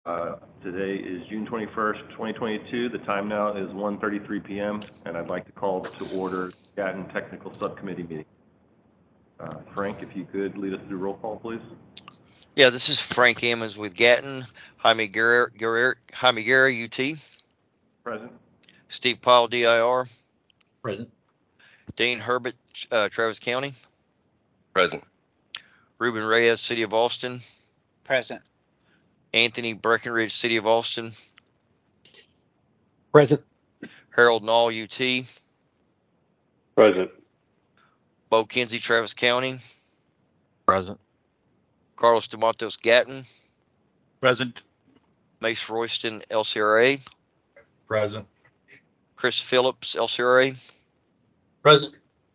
Today is June 21st, 2022. The time now is 1:33 p.m. and I'd like to call to order Gatton Technical Subcommittee meeting. Frank, if you could lead us through roll call, please. Yeah, this is Frank Ammons with Gatton. Jaime Guerra, UT. Present. Steve Pyle, DIR. Present. Dane Herbert, Travis County. Present. Ruben Reyes, City of Austin. Present. Anthony Breckenridge, City of Austin. Present. Harold Nall, UT. Present. Bo Kinsey, Travis County. Present. Carlos DeMontos, Gatton. Present. Mace Royston, LCRA. Present. Chris Phillips, LCRA. Present.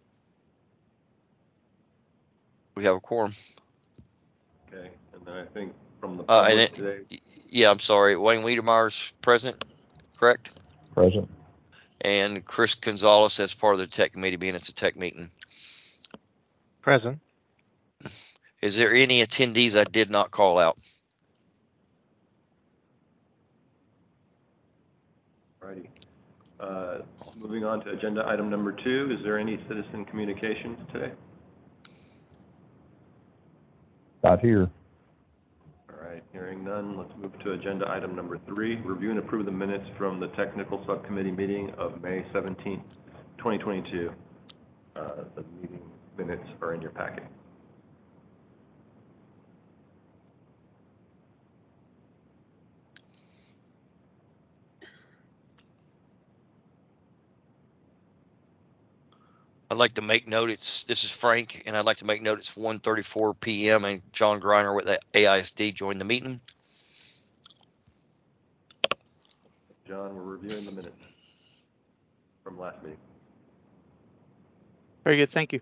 We have a quorum. Okay, and then I think from the public today. Yeah, I'm sorry. Wayne Wiedemeyer's present, correct? Present. And Chris Gonzalez as part of the tech committee, being it's a tech meeting. Present. Is there any attendees I did not call out? Alrighty. Moving on to agenda item number 2. Is there any citizen communications today? Not here. All right, hearing none, let's move to agenda item number 3. Review and approve the minutes from the technical subcommittee meeting of May 17th, 2022. The meeting minutes are in your packet. I'd like to make note this is Frank, and I'd like to make note it's 1:34 p.m. and John Greiner with the AISD joined the meeting. John, we're reviewing the minutes from last meeting. Very good, thank you.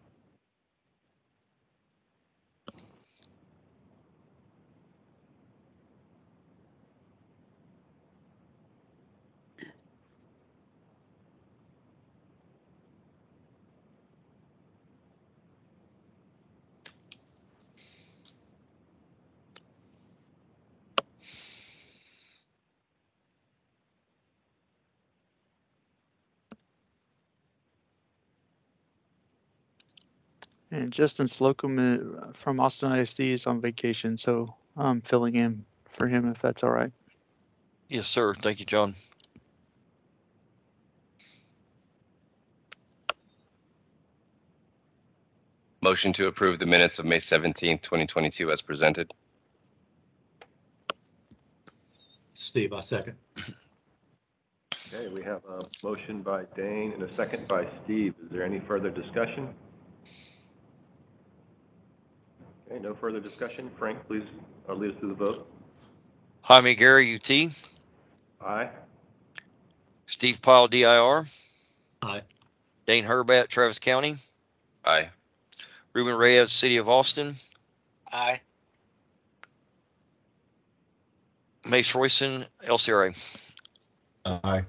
And Justin Slocum from Austin ISD is on vacation, so I'm filling in for him if that's all right. Yes, sir. Thank you, John. Motion to approve the minutes of May 17th, 2022 as presented. Steve, I second. Okay, we have a motion by Dane and a second by Steve. Is there any further discussion? Okay, no further discussion. Frank, please lead us through the vote. Jaime Guerra, UT. Aye. Steve Pyle, DIR. Aye. Dane Herbert, Travis County. Aye. Ruben Reyes, City of Austin. Aye. Mace Royston, LCRA. Aye.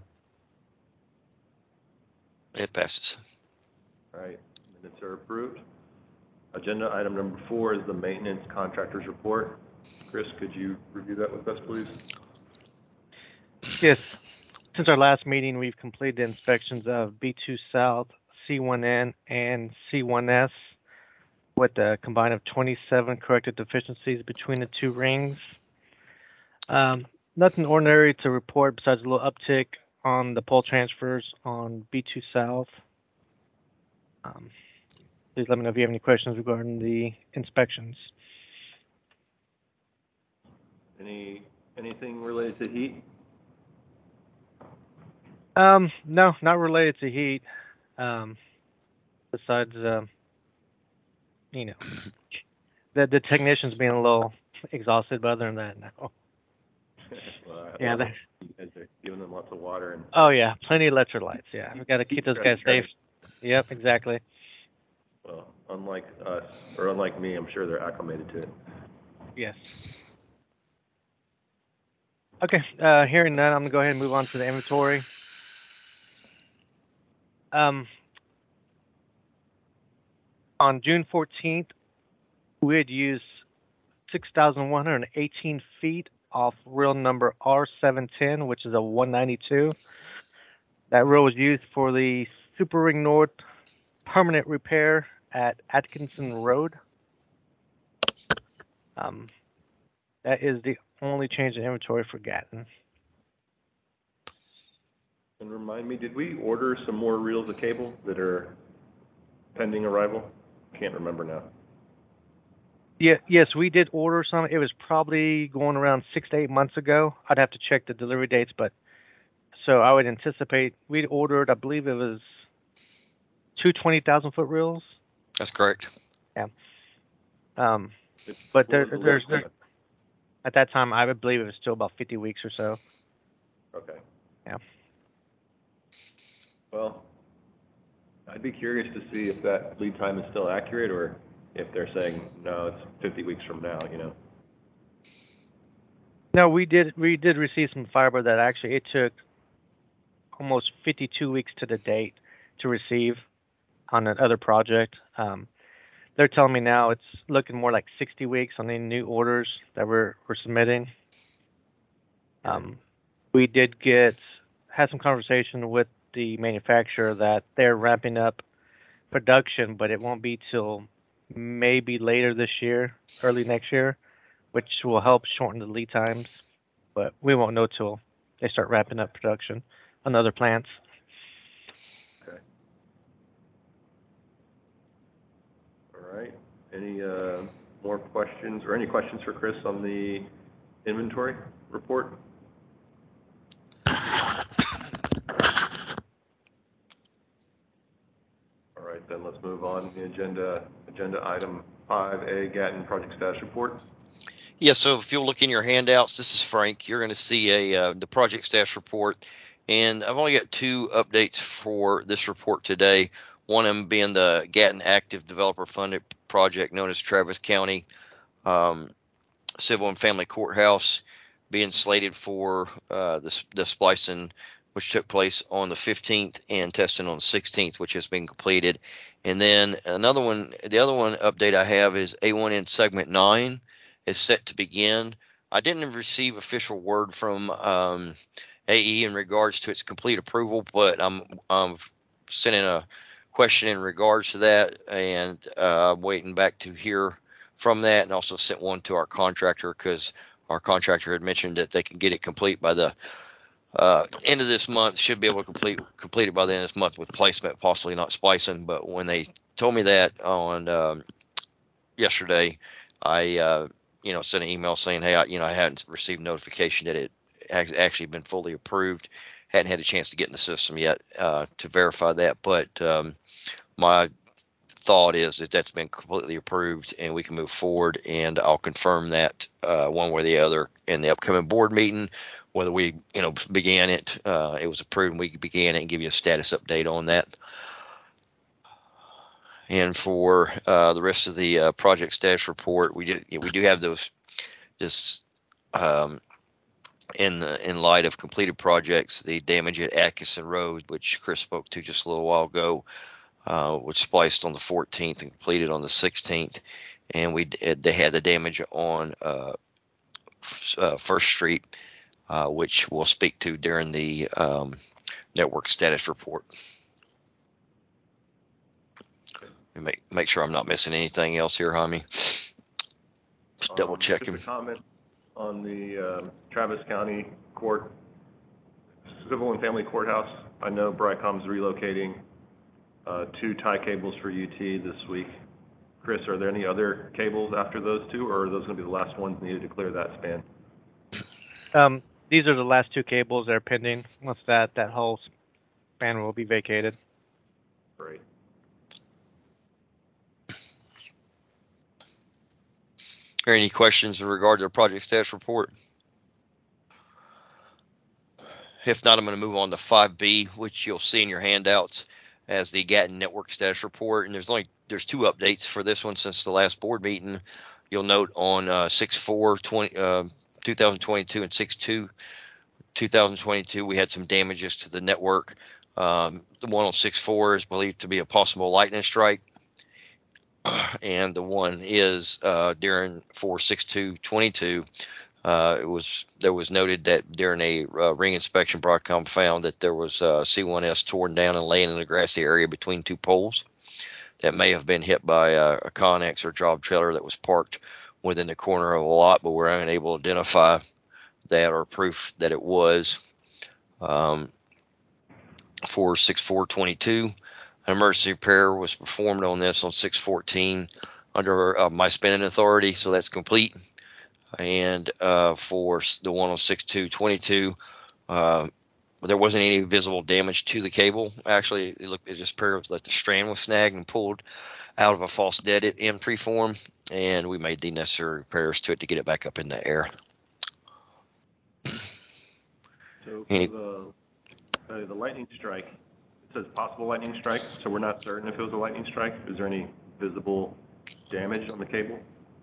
It passes. All right, minutes are approved. Agenda item number 4 is the maintenance contractors report. Chris, could you review that with us, please? Yes. Since our last meeting, we've completed inspections of B2 South, C1N, and C1S with a combined of 27 corrected deficiencies between the two rings. Nothing ordinary to report besides a little uptick on the pole transfers on B2 South. Please let me know if you have any questions regarding the inspections. Anything related to heat? No, not related to heat. Besides, the technicians being a little exhausted, but other than that, no. Well, yeah, you guys are giving them lots of water and. Oh yeah, plenty of electrolytes. Yeah, we got to keep those guys safe. Yep, exactly. Well, unlike us, or unlike me, I'm sure they're acclimated to it. Yes. Okay, hearing that, I'm gonna go ahead and move on to the inventory. On June 14th, we had used 6,118 feet off reel number R710, which is a 192. That reel was used for the Super Ring North permanent repair at Atkinson Road. That is the only change in inventory for Gatton. And remind me, did we order some more reels of cable that are pending arrival? Can't remember now. Yeah, yes, we did order some. It was probably going around 6 to 8 months ago. I'd have to check the delivery dates, but so I would anticipate we'd ordered, I believe it was 2 20,000-foot reels. That's correct. Yeah. But there's at that time, I would believe it was still about 50 weeks or so. Okay. Yeah. Well, I'd be curious to see if that lead time is still accurate or if they're saying, no, it's 50 weeks from now, you know. No, we did receive some fiber that actually it took almost 52 weeks to the date to receive on another project. They're telling me now it's looking more like 60 weeks on the new orders that we're submitting. We did had some conversation with the manufacturer that they're ramping up production, but it won't be till maybe later this year, early next year, which will help shorten the lead times. But we won't know till they start ramping up production on other plants. Okay. All right. Any more questions or any questions for Chris on the inventory report? All right, then let's move on to the agenda item 5A, Gatton Project Status Report. Yeah, so if you'll look in your handouts, this is Frank. You're going to see the project status report, and I've only got 2 updates for this report today. One of them being the Gatton Active Developer Funded project known as Travis County Civil and Family Courthouse being slated for the splicing, which took place on the 15th, and testing on the 16th, which has been completed. And then the other one update I have is A1N Segment 9 is set to begin. I didn't receive official word from AE in regards to its complete approval, but I'm sending a question in regards to that, and waiting back to hear from that, and also sent one to our contractor because our contractor had mentioned that they can get it complete by the end of this month. Should be able to complete it by the end of this month with placement, possibly not splicing. But when they told me that on yesterday, I sent an email saying, hey, I hadn't received notification that it has actually been fully approved. Hadn't had a chance to get in the system yet to verify that, but my thought is that that's been completely approved and we can move forward, and I'll confirm that one way or the other in the upcoming board meeting, whether we began it, it was approved and we began it, and give you a status update on that. And for the rest of the project status report, we do have those just in light of completed projects. The damage at Atkinson Road, which Chris spoke to just a little while ago, was spliced on the 14th and completed on the 16th, and they had the damage on First Street, which we'll speak to during the network status report. And make sure I'm not missing anything else here, Jaime. Just double checking. Just a comment on the Travis County Court Civil and Family Courthouse. I know Bricom's relocating 2 tie cables for UT this week. Chris, are there any other cables after those 2, or are those going to be the last ones needed to clear that span? These are the last 2 cables that are pending. Once that whole span will be vacated. Great. Are any questions in regard to the project status report? If not, I'm going to move on to 5B, which you'll see in your handouts as the Gatton Network Status Report. And there's 2 updates for this one since the last board meeting. You'll note on 6/4/2022 and 6/2/2022, we had some damages to the network. The one on 6/4 is believed to be a possible lightning strike, and the one is for 6/2/22. There was noted that during a ring inspection, Broadcom found that there was C1S torn down and laying in the grassy area between two poles that may have been hit by a Connex or job trailer that was parked within the corner of a lot, but we're unable to identify that or proof that it was. For 6/4/22, an emergency repair was performed on this on 6/14 under my spending authority, so that's complete. And for the one on 6/2/22, there wasn't any visible damage to the cable. Actually, it just appeared that the strand was snagged and pulled out of a false dead in preform, and we made the necessary repairs to it to get it back up in the air. So for the lightning strike, it says possible lightning strike, so we're not certain if it was a lightning strike. Is there any visible damage on the cable?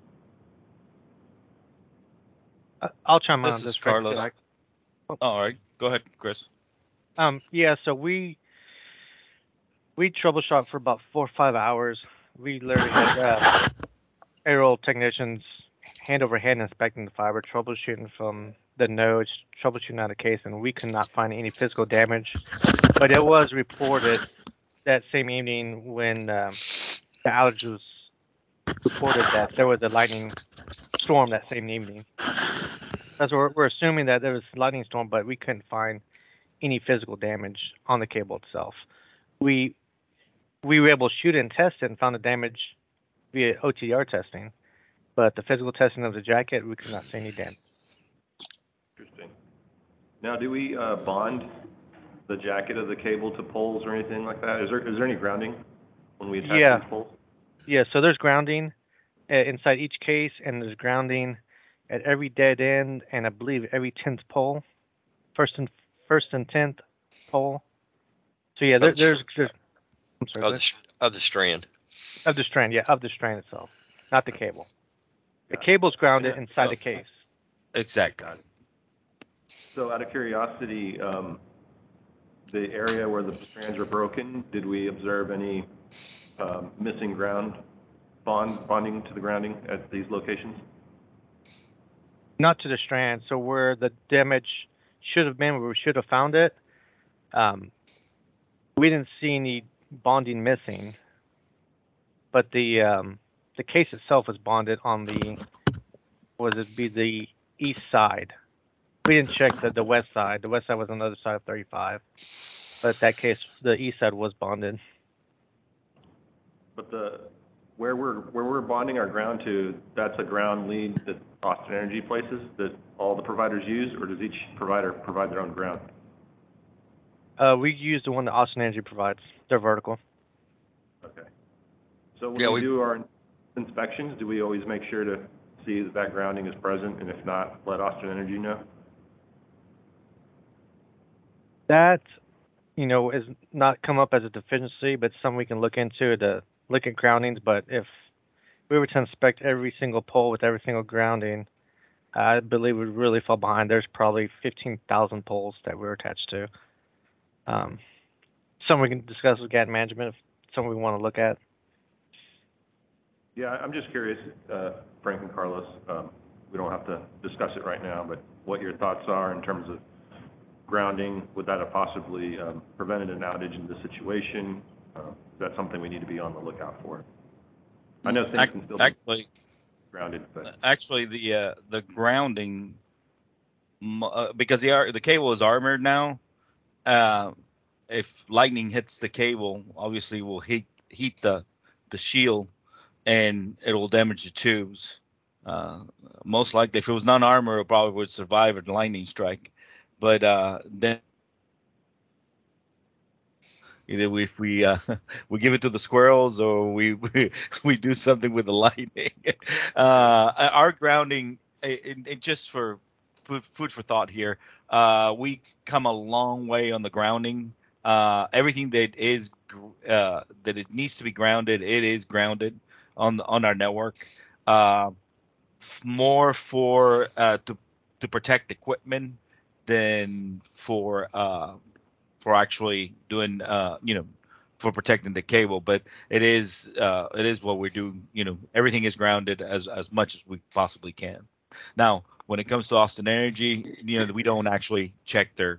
I'll chime in on This this. is Carlos. Greg. All right, go ahead, Chris. Yeah, so we troubleshot for about 4 or 5 hours. We literally had aerial technicians hand over hand inspecting the fiber, troubleshooting from the nodes, troubleshooting out a case, and we could not find any physical damage. But it was reported that same evening when the outage was reported that there was a lightning storm that same evening. That's what we're assuming, that there was a lightning storm, but we couldn't find any physical damage on the cable itself. We were able to shoot it and test it and found the damage via OTDR testing, but the physical testing of the jacket, we could not see any damage. Interesting. Now, do we bond the jacket of the cable to poles or anything like that? Is there any grounding when we attach these poles? Yeah, so there's grounding inside each case, and there's grounding at every dead end, and I believe every 10th pole, first and 10th pole. So yeah, there's I'm sorry, Of the strand. Of the strand, yeah, of the strand itself, not the cable. The cable's grounded inside the case. Exactly. Got it. So out of curiosity, the area where the strands are broken, did we observe any missing ground bonding to the grounding at these locations? Not to the strand. So where the damage should have been, where we should have found it, we didn't see any bonding missing. But the case itself was bonded on the east side. We didn't check the west side. The west side was on the other side of 35. But that case, the east side was bonded. But where we're bonding our ground to, that's a ground lead that Austin Energy places that all the providers use, or does each provider provide their own ground? We use the one that Austin Energy provides. They're vertical. Okay. So when we do our inspections, do we always make sure to see that grounding is present, and if not, let Austin Energy know? That, is not come up as a deficiency, but something we can look into to look at groundings. But if we were to inspect every single pole with every single grounding, I believe we'd really fall behind. There's probably 15,000 poles that we're attached to. Something we can discuss with GAT management, if something we want to look at. Yeah, I'm just curious, Frank and Carlos, we don't have to discuss it right now, but what your thoughts are in terms of grounding. Would that have possibly prevented an outage in this situation? Is that something we need to be on the lookout for? I know things can still be grounded, but actually the grounding, because the cable is armored now, if lightning hits the cable, obviously will heat the shield, and it will damage the tubes. Most likely, if it was non-armored, it probably would survive a lightning strike. But then either if we give it to the squirrels, or we do something with the lightning. Our grounding, it just for food for thought here. We come a long way on the grounding. Everything that is that it needs to be grounded, it is grounded on our network. More for to protect equipment than for actually doing for protecting the cable. But it is what we do. Everything is grounded as much as we possibly can. Now, when it comes to Austin Energy, we don't actually check their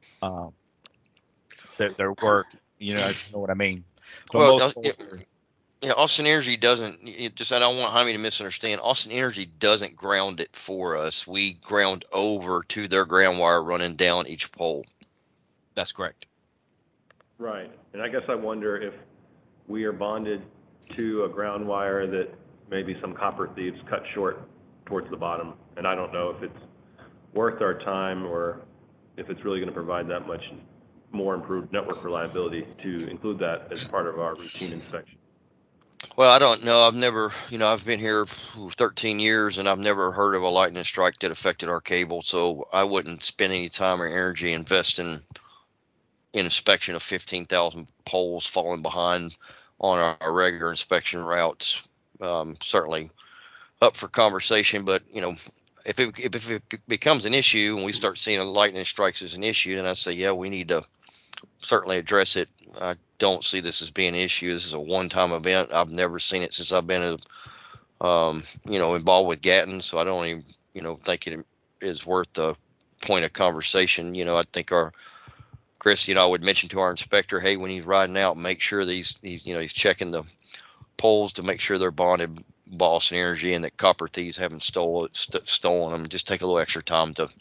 work. If you know what I mean. But Well, most polls are, yeah, Austin Energy doesn't. I don't want Jaime to misunderstand. Austin Energy doesn't ground it for us. We ground over to their ground wire running down each pole. that's correct. Right. And I guess I wonder if we are bonded to a ground wire that maybe some copper thieves cut short towards the bottom. And I don't know if it's worth our time or if it's really going to provide that much more improved network reliability to include that as part of our routine inspection. Well, I don't know. I've been here 13 years and I've never heard of a lightning strike that affected our cable. So I wouldn't spend any time or energy investing in inspection of 15,000 poles falling behind on our regular inspection routes. Certainly up for conversation, but if it becomes an issue and we start seeing lightning strikes as an issue, then I say, yeah, we need to certainly address it. I don't see this as being an issue. This is a one-time event. I've never seen it since I've been, involved with Gatton, so I don't even, think it is worth the point of conversation. I think Chris, I would mention to our inspector, hey, when he's riding out, make sure he's checking the poles to make sure they're bonded by Austin Energy and that copper thieves haven't stolen them. Just take a little extra time to,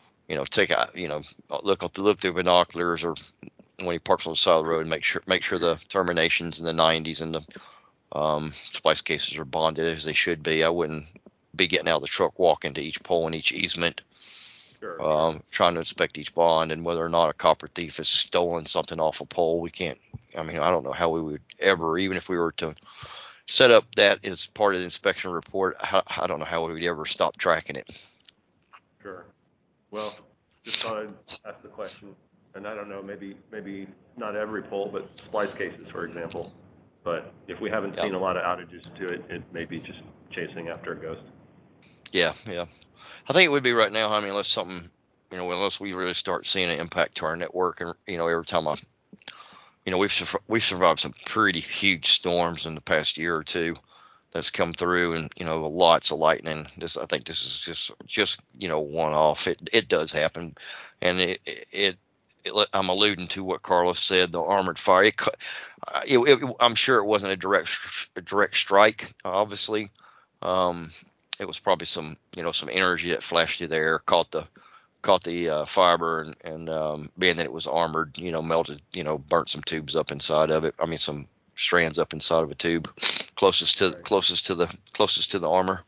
look through binoculars or when he parks on the side of the road, make sure the terminations in the 90s and the splice cases are bonded as they should be. I wouldn't be getting out of the truck, walking to each pole and each easement, trying to inspect each bond and whether or not a copper thief has stolen something off a pole. We can't. I don't know how we would ever, even if we were to set up that as part of the inspection report, I don't know how we would ever stop tracking it. Sure. Well, just thought I'd ask the question. And I don't know, maybe not every pole, but splice cases, for example. But if we haven't seen a lot of outages to it, it may be just chasing after a ghost. Yeah. I think it would be right now, unless something, unless we really start seeing an impact to our network. And, every time we've survived some pretty huge storms in the past year or two that's come through and, lots of lightning. I think this is just one off. It does happen. And I'm alluding to what Carlos said, the armored fire. I'm sure it wasn't a direct strike. Obviously, it was probably some energy that flashed through the air, caught the fiber, and being that it was armored, melted, burnt some tubes up inside of it. Some strands up inside of a tube, closest to the armor.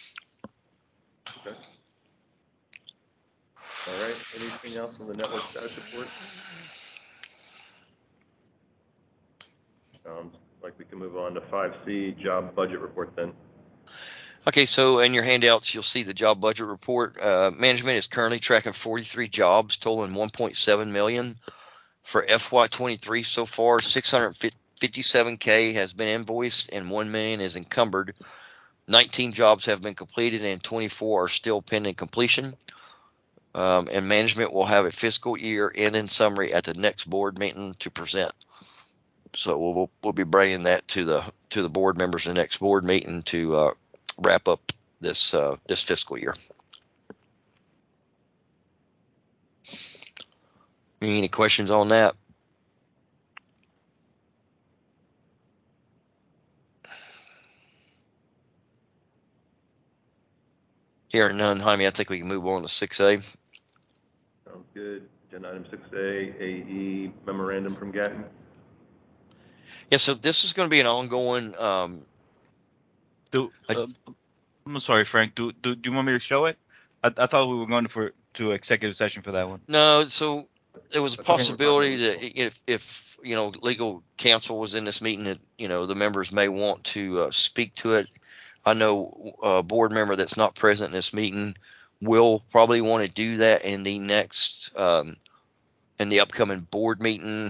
All right. Anything else on the network status report? Sounds like we can move on to 5C, job budget report then. Okay, so in your handouts, you'll see the job budget report. Management is currently tracking 43 jobs, totaling $1.7 million for FY23 so far. $657K has been invoiced and $1 million is encumbered. 19 jobs have been completed and 24 are still pending completion. And management will have a fiscal year end in summary at the next board meeting to present. So we'll be bringing that to the board members in the next board meeting to wrap up this fiscal year. Any questions on that? Hearing none, Jaime, I think we can move on to 6A. Sounds good. Agenda item 6A, AE memorandum from Gatton. Yeah, so this is going to be an ongoing. I'm sorry, Frank. Do you want me to show it? I thought we were going to executive session for that one. No, so there was a possibility that if legal counsel was in this meeting, that the members may want to speak to it. I know a board member that's not present in this meeting will probably want to do that in the next in the upcoming board meeting.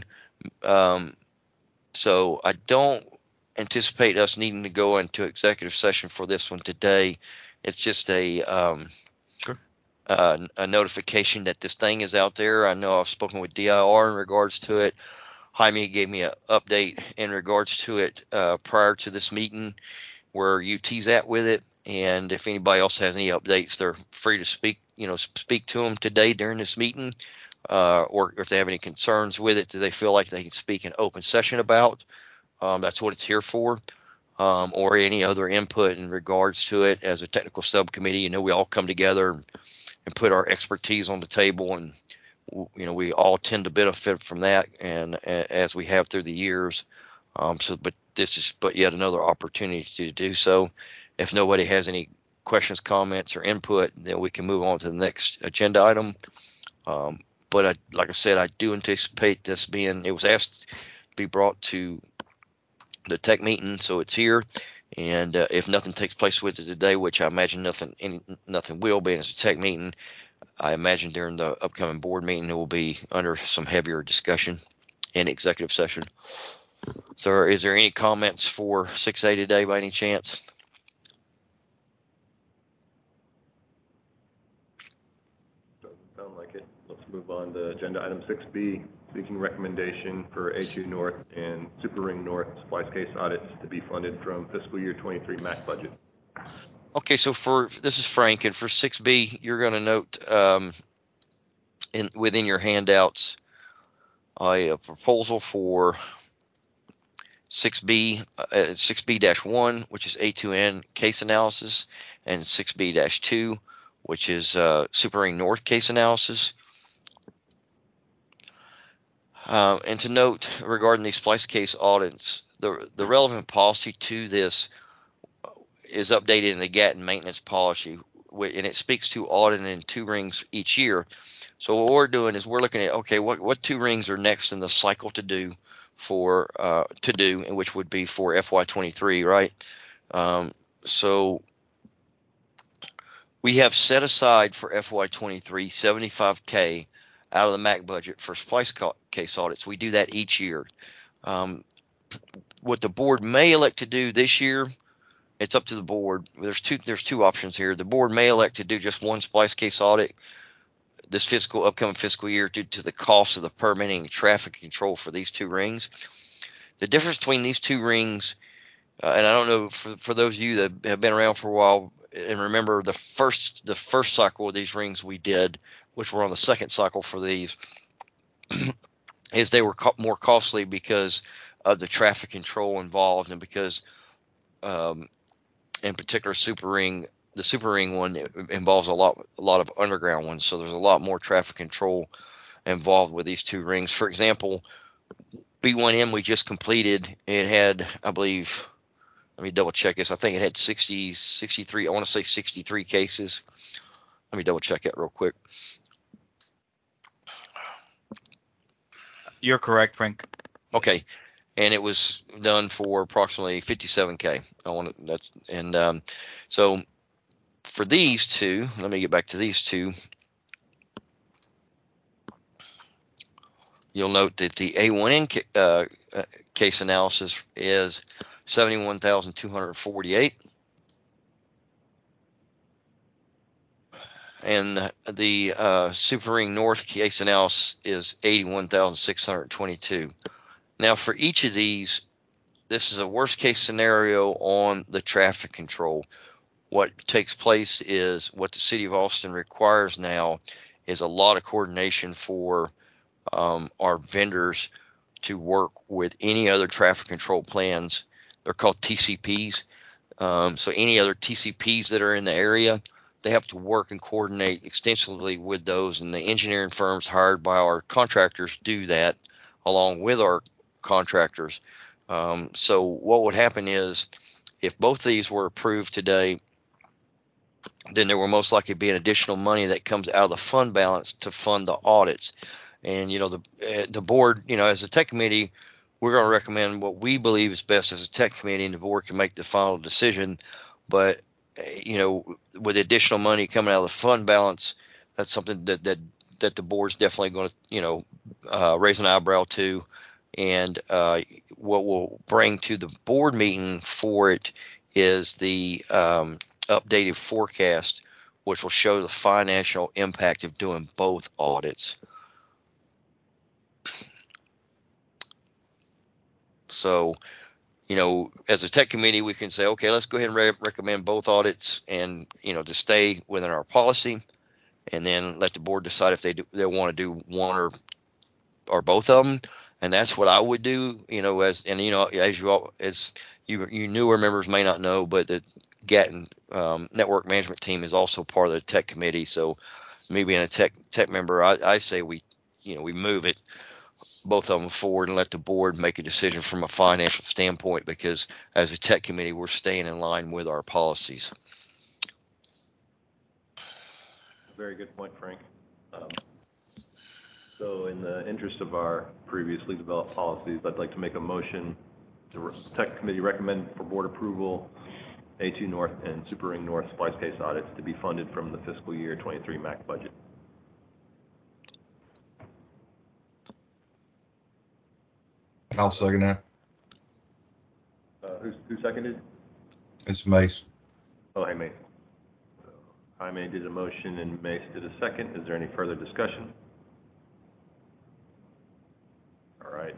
So I don't anticipate us needing to go into executive session for this one today. It's just a notification that this thing is out there. I know I've spoken with DIR in regards to it. Jaime gave me an update in regards to it prior to this meeting, where UT's at with it, And if anybody else has any updates, they're free to speak to them today during this meeting, or if they have any concerns with it, do they feel like they can speak in open session about. That's what it's here for. Or any other input in regards to it as a technical subcommittee. We all come together and put our expertise on the table, and we all tend to benefit from that, and as we have through the years. But this is yet another opportunity to do so. If nobody has any questions, comments, or input, then we can move on to the next agenda item. But like I said, I do anticipate this it was asked to be brought to the tech meeting, so it's here. And if nothing takes place with it today, which I imagine nothing will be, and it's a tech meeting, I imagine during the upcoming board meeting it will be under some heavier discussion in executive session. So is there any comments for 6A today by any chance? Doesn't sound like it. Let's move on to agenda item 6B, seeking recommendation for A2 North and Super Ring North splice case audits to be funded from fiscal year 23 MAC budget. Okay, so this is Frank, and for 6B, you're going to note within your handouts a proposal for 6B-1, which is A2N case analysis, and 6B-2, which is Super Ring North case analysis. And to note regarding these splice case audits, the relevant policy to this is updated in the GATT maintenance policy, and it speaks to auditing 2 rings each year. So what we're doing is we're looking at, okay, what 2 rings are next in the cycle to do, and which would be for FY23, right? So we have set aside for FY23 $75K out of the MAC budget for splice case audits. We do that each year. What the board may elect to do this year, it's up to the board. There's two options here. The board may elect to do just 1 splice case audit this upcoming fiscal year due to the cost of the permitting and traffic control for these 2 rings. The difference between these 2 rings, and I don't know for those of you that have been around for a while and remember the first cycle of these rings we did, which were on the second cycle for these, is they were more costly because of the traffic control involved, and because in particular the Super Ring one involves a lot of underground ones, so there's a lot more traffic control involved with these 2 rings. For example, B1M we just completed, it had, I believe, let me double check this, I think it had 63, I want to say 63 cases. Let me double check that real quick. You're correct, Frank. Okay, and it was done for approximately 57K. So for these 2, let me get back to these 2. You'll note that the A1N case analysis is 71,248, and the Super Ring North case analysis is 81,622. Now, for each of these, this is a worst case scenario on the traffic control. What takes place is what the city of Austin requires now is a lot of coordination for our vendors to work with any other traffic control plans. They're called TCPs. So any other TCPs that are in the area, they have to work and coordinate extensively with those, and the engineering firms hired by our contractors do that along with our contractors. So what would happen is if both of these were approved today, then there will most likely be an additional money that comes out of the fund balance to fund the audits. And, the board, as a tech committee, we're going to recommend what we believe is best as a tech committee, and the board can make the final decision. But, with additional money coming out of the fund balance, that's something that the board's definitely going to, raise an eyebrow to. And what we'll bring to the board meeting for it is the updated forecast, which will show the financial impact of doing both audits. So as a tech committee, we can say, okay, let's go ahead and recommend both audits and, to stay within our policy, and then let the board decide if they want to do one or both of them. And that's what I would do, as you newer members may not know, but the Gatton network management team is also part of the tech committee. So me being a tech member, I say we move it, both of them forward, and let the board make a decision from a financial standpoint, because as a tech committee, we're staying in line with our policies. Very good point, Frank. So in the interest of our previously developed policies, I'd like to make a motion. The Tech Committee recommend for board approval A2 North and Super Ring North splice case audits to be funded from the fiscal year 23 MAC budget. I'll second that. Who seconded? It's Mace. Oh, hey, Mace. So, Jaime did a motion and Mace did a second. Is there any further discussion? All right.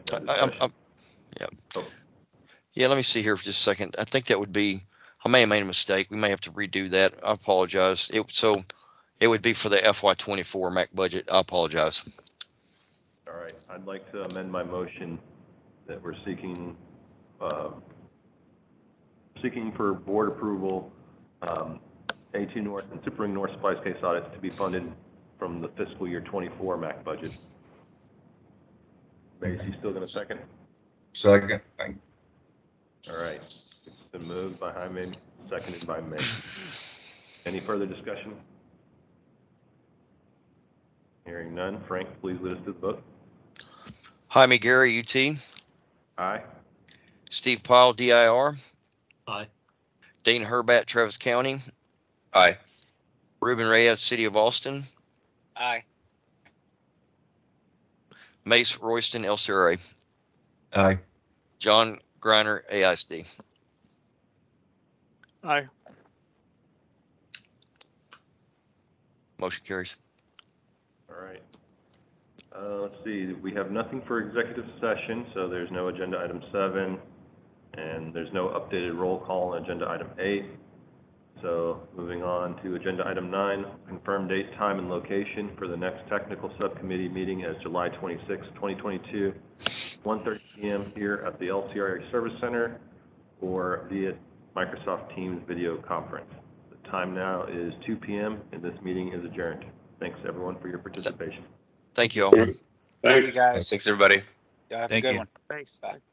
Yeah, let me see here for just a second. I think that would be, I may have made a mistake. We may have to redo that. I apologize. It would be for the FY24 MAC budget. I apologize. All right. I'd like to amend my motion that we're seeking for board approval A2 North and Super Ring North splice case audits to be funded from the fiscal year 24 MAC budget. Mace, you still going to second? Second. All right. It's been moved by Jaime, seconded by Mace. Any further discussion? Hearing none. Frank, please lead us to the vote. Jaime Gary, UT. Aye. Steve Pyle, DIR. Aye. Dane Herbat, Travis County. Aye. Ruben Reyes, City of Austin. Aye. Mace Royston, LCRA. Aye. John Greiner, AISD. Aye. Motion carries. All right. Let's see. We have nothing for executive session, so there's no agenda item 7, and there's no updated roll call on agenda item 8. So moving on to agenda item 9, confirm date, time, and location for the next technical subcommittee meeting as July 26, 2022, 1:30 p.m. here at the LCRA Service Center or via Microsoft Teams video conference. The time now is 2 p.m. and this meeting is adjourned. Thanks everyone for your participation. Thank you all. Thank you, guys. Thanks, everybody. Y'all have Thank a good you. one. Thanks. Bye.